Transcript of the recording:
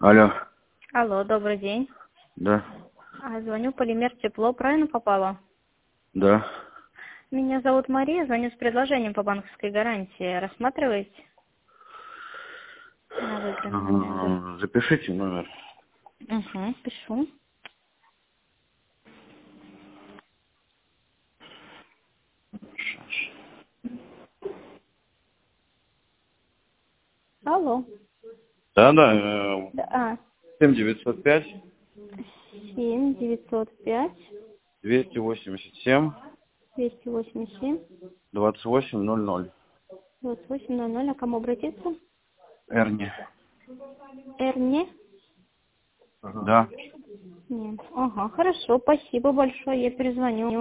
Алло. Алло, добрый день. Да. Звоню Полимер Тепло, правильно попала? Да. Меня зовут Мария, звоню с предложением по банковской гарантии. Рассматриваете на выигранную энергию? Запишите номер. Угу, пишу. Алло. Да. Да, 7905 7 905 287 287 2800. 2800. А кому обратиться? Эрни. Эрне? Да. Нет. Ага, хорошо, спасибо большое, я перезвоню.